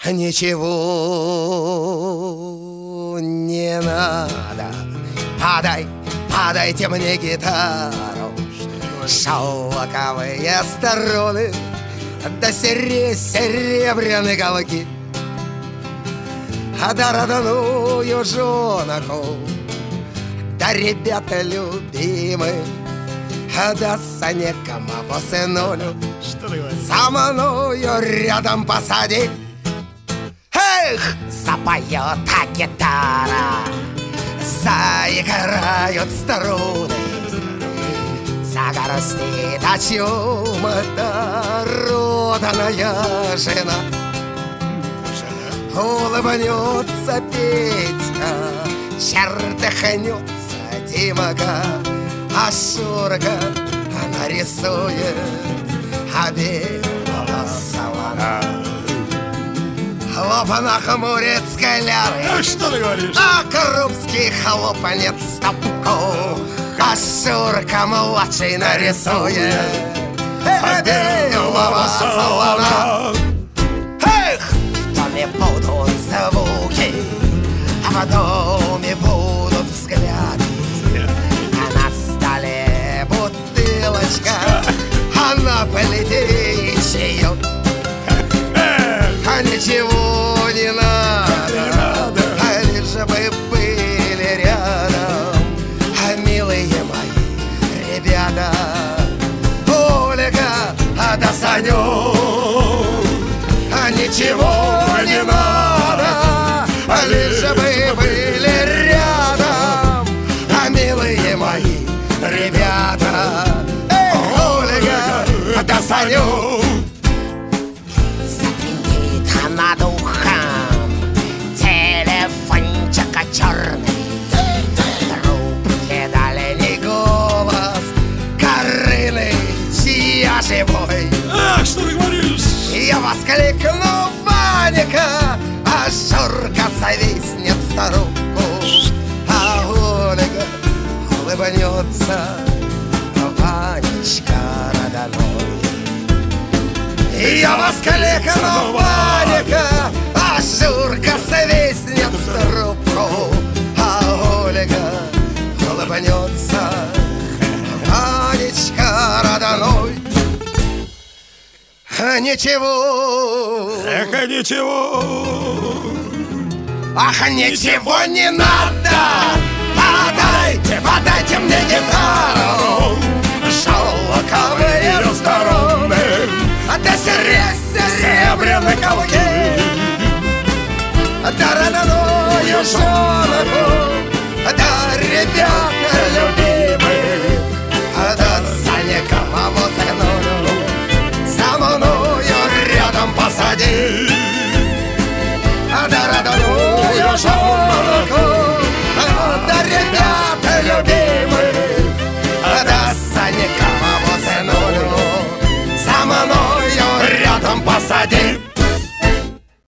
ничего не надо. Подайте мне гитару, шелковые струны, да серебряные голки, да родную женку, да ребята любимые, да Саня по сынулю со мною рядом посади. Эх, запоет гитара, заиграют струны, загорстит о чем-то роданая жена. Улыбнется Петька, чертыхнется Димка, а Шурка нарисует белого слона. Хлопа нахмурит скаляры, что ты говоришь? а Крупский хлопанет стопку, а Шурка младший нарисует белого слона. Эх, в доме будут звуки, а в доме будут взгляды, а на столе бутылочка, а на плите чаек. А ничего не надо, а лишь бы были рядом, а милые мои ребята, Ольга, да Санек. А ничего не надо, а лишь бы были рядом, а милые мои ребята, Ольга, да Санек. Над ухом телефончика черный, трубке дальний голос Карины, чья живой. Ах, что ты говоришь? Я воскликну Ваника, а Шурка зависнет в трубку, а Ольга улыбнется, Ванечка родной. Я воскликну Ваника, а Шурка свистнет в трубку, а Ольга улыбнется, Ванечка родной. Ничего, Эх, ничего, ах, ничего не надо. Подайте мне гитару, шелковые струны, да серебряные голки,